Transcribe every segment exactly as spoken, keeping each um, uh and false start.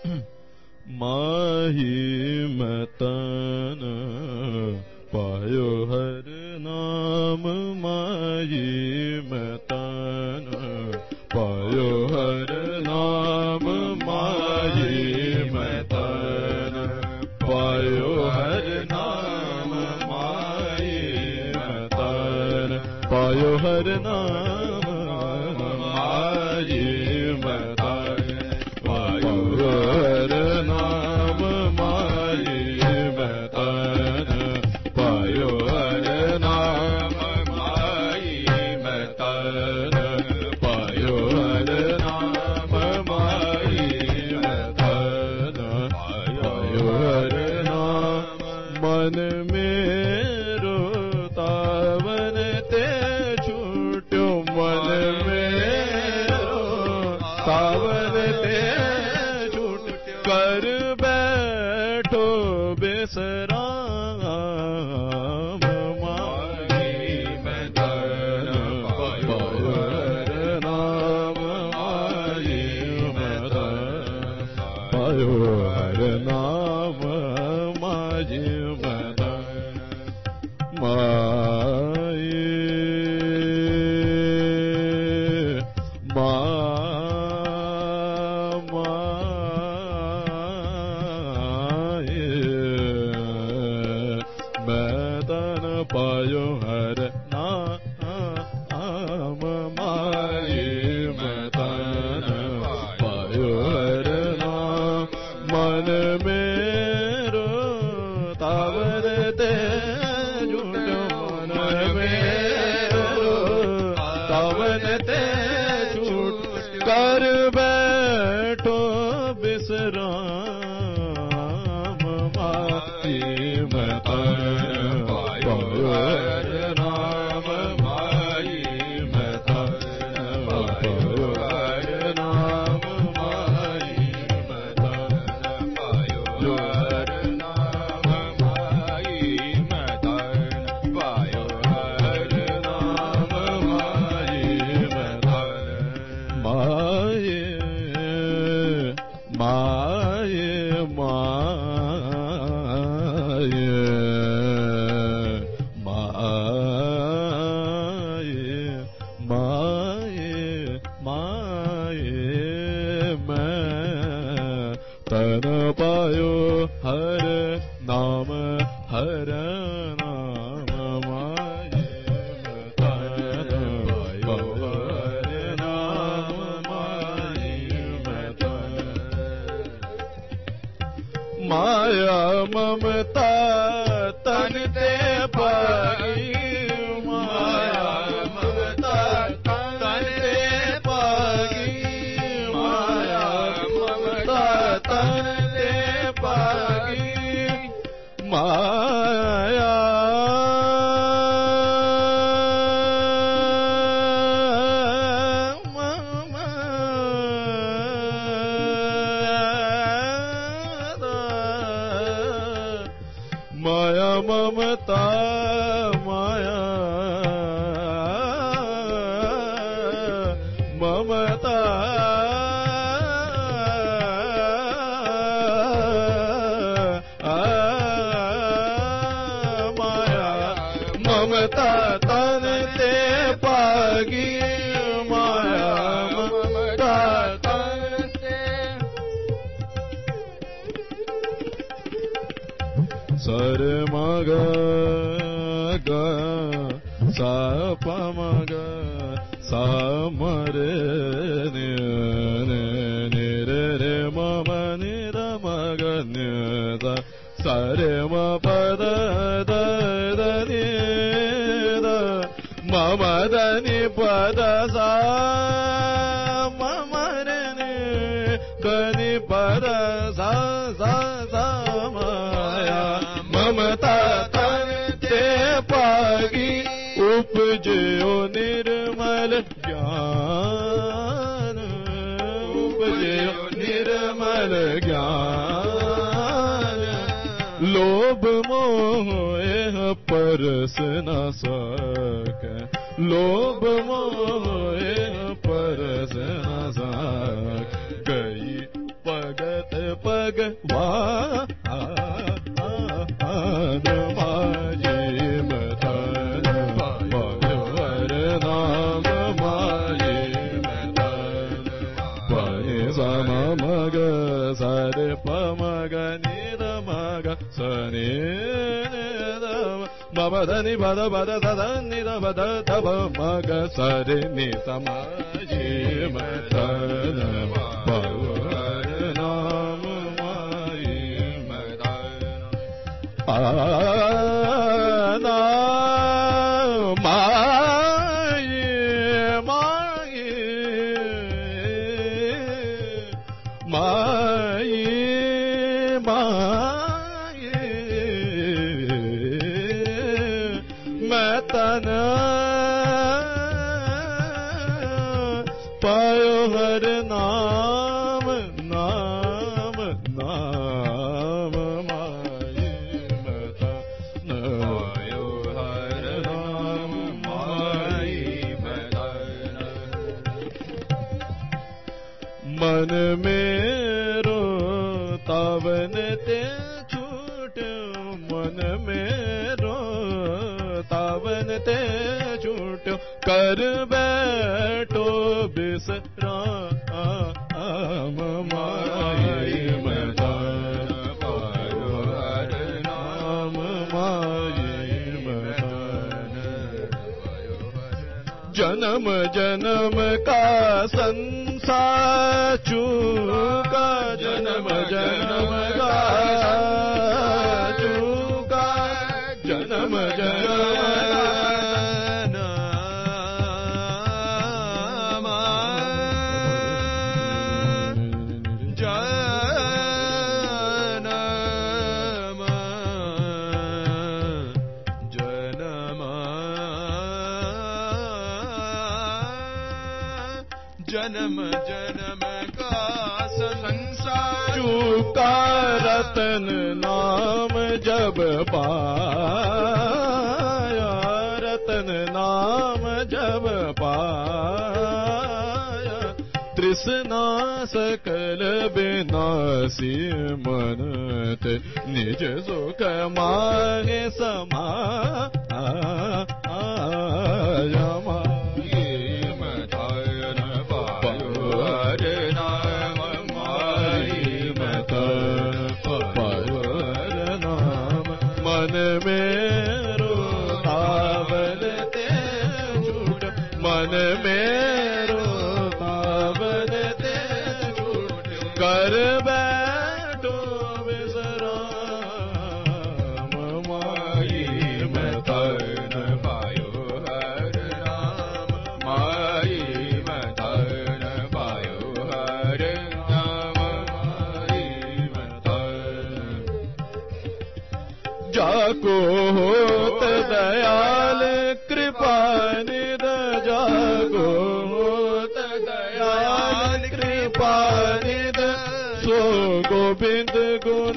माही मतन पायो हर नाम माही मतन पायो हर नाम माही मतन पायो हर नाम माही मतन पायो हर नाम माही मतन पायो हर नाम माही मतन पायो हर नाम माही मतन पायो हर नाम माही मतन पायो हर नाम मन मेरो तावन ते छूट्यो मन मेरो तावन ते छूट कर बैठो बेसराम माही मतन पायो हर नाम माही मतन पायो हर नाम माही मतन माये मा माये मतन पायो हर नाम माये मतन पायो हर नाम मन मेरो तावर ते झूठो मन मेरो तावन ते झूठ कर बैठो विश्राम माही मतन पायो हर नाम माही मतन पायो हर नाम माही मतन पायो हर नाम माही मतन पायो हर नाम माही मतन माये माये माये माये माये माये मैं तन पायो हर नाम हर नाम माये तन पायो हर नाम माये मतन माया ममता तन ते पाई माया ममता तन ते पाई माया ममता तन ते पाई माया माया ममता माया ममता माया ममता तन ते पागी माया ममता तन ते सर मग ग सा प मग सा मरे नि नि रे रे म म नि र म ग नि द सा रे म प द द द नि द म म द नि प द सा म म रे नि क नि प द सा सा सा माया ममता तन ते पागी उपजयो निर्मल ज्ञान उपजयो निर्मल ज्ञान लोभ मोह एह परस न सके लोभ मोह एह परस न सके गई भगत भगवान माई मतन पायो हर नाम माई मतन पाए सम मग सरे पमग निर मग सनि बब धनि बद बद धनि बद तब मग सरे नि समाजी मतन पायो हर नाम माई मतन आना माई माई माई माई मैं तन पायो हर नाम नाम नाम माई मतन पायो हर नाम माई मतन मन मेरो तावन ते छूट मन मेरो तावन ते छूट कर बैठो बिसराम माई मतन पायो हर नाम माई मतन जन्म जन्म का संसार चूका जन्म जन्म का चूका जन्म जन्म जन्म जन्म का संसार चूका रतन नाम जब पाया रतन नाम जब पाया तृष्णा सकल विनाशी मन ते निज सुख मांगे समाया मन मेरो तावन ते छूट मन मेरो तावन ते छूट कर बैठो विश्राम माई मतन पायो हर नाम माई मतन पायो हर नाम माई मतन जाको होत दयाल कृपा निध जाको होत दयाल कृपा निध सो गोविंद गुण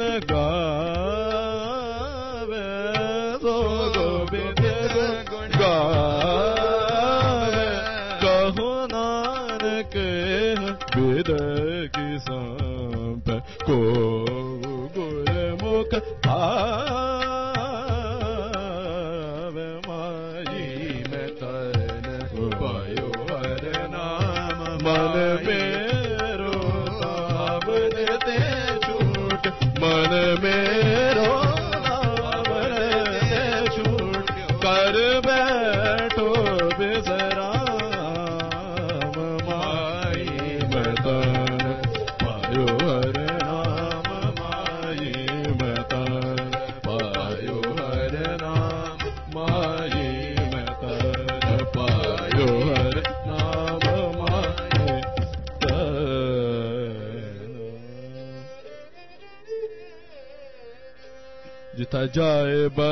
गावे सो गोविंद गुण गावे कहो नानक विद की संप को गुरमुख आवे माई मतन पायो हर नाम मन मेरो तावन ते छूट मन मेरो तावन ते छूट कर बैठो विश्राम माई मतन पायो हर नाम माई मतन पायो हर नाम माई मतन पायो हर नाम माई जिता जाए